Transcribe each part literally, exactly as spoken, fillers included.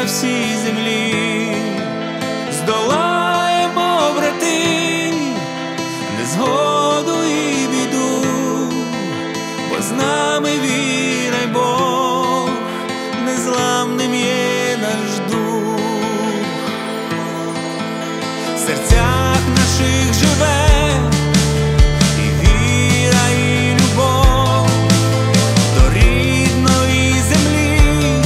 на всій землі. Здолаємо, брати, незгоду і біду, бо з нами віра й Бог, незламним є наш дух. В серцях наших живе і віра, і любов до рідної землі,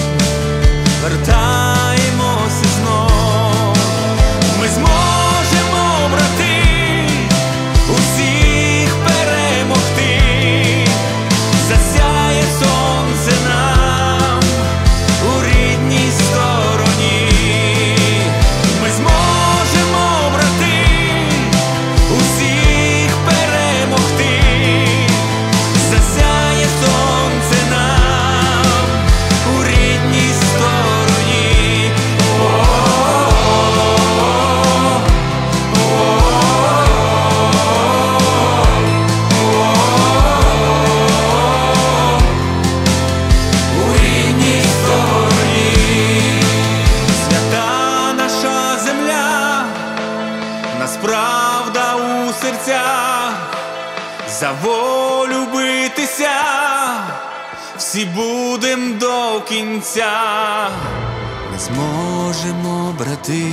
вертаємося знов. Ми зможемо, брати, усіх перемогти, засяє сонце нам у рідній стороні. Ми зможемо, брати, усіх перемогти, засяє сонце нам у рідній стороні. У рідній стороні. Свята наша земля, нас правда у серцях, за волю битися всі будем до кінця. Ми зможемо, брати,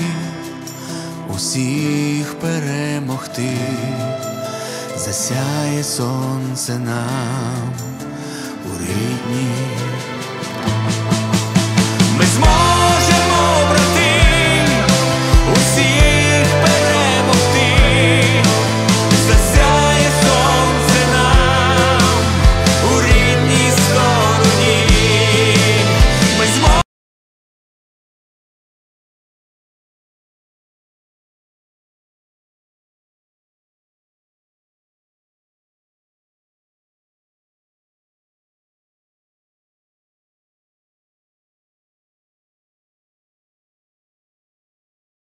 усіх перемогти, засяє сонце нам у рідній